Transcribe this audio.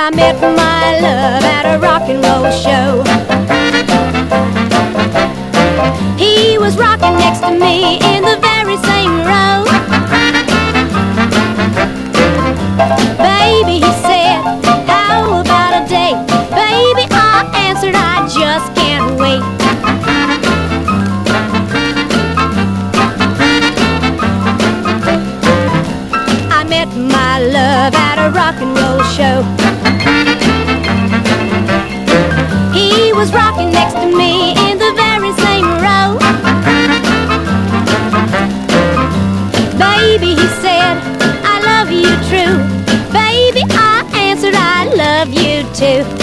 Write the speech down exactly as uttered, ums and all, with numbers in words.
I met my love at a rock and roll show. He was rocking next to me in the very same row. Baby, he said, how about a date? Baby, I answered, I just can't wait. I met my love at a rock and roll show. He was rocking next to me in the very same row. Baby, he said, I love you true. Baby, I answered, I love you too.